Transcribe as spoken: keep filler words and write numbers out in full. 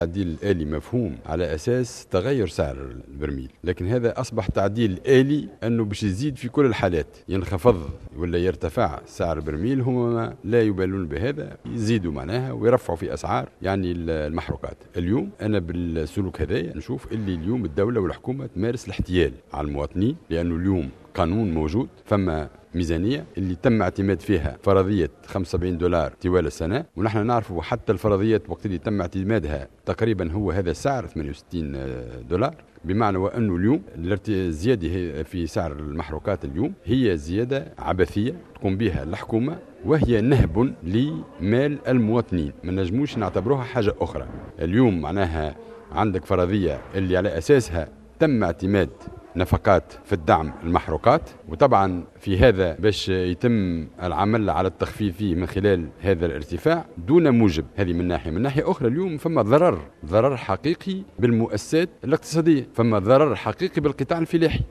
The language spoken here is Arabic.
التعديل الآلي مفهوم على أساس تغير سعر البرميل، لكن هذا أصبح تعديل آلي أنه باش يزيد في كل الحالات، ينخفض ولا يرتفع سعر البرميل، هم لا يبالون بهذا، يزيدوا معناها ويرفعوا في أسعار يعني المحروقات. اليوم أنا بالسلوك هذايا نشوف اللي اليوم الدولة والحكومة تمارس الاحتيال على المواطنين، لأنه اليوم قانون موجود، فما ميزانية اللي تم اعتماد فيها فرضية خمسة وسبعين دولار طوال السنة، ونحن نعرفوا حتى الفرضيات وقت اللي تم اعتمادها تقريبا هو هذا السعر ثمانية وستين دولار، بمعنى وأنه اليوم الزيادة في سعر المحروقات اليوم هي زيادة عبثية تقوم بها الحكومة، وهي نهب لمال المواطنين، ما نجموش نعتبروها حاجة أخرى. اليوم معناها عندك فرضية اللي على أساسها تم اعتماد نفقات في الدعم المحروقات، وطبعا في هذا باش يتم العمل على التخفيف فيه من خلال هذا الارتفاع دون موجب. هذه من ناحية. من ناحية أخرى اليوم فما ضرر ضرر حقيقي بالمؤسسات الاقتصادية، فما ضرر حقيقي بالقطاع الفلاحي.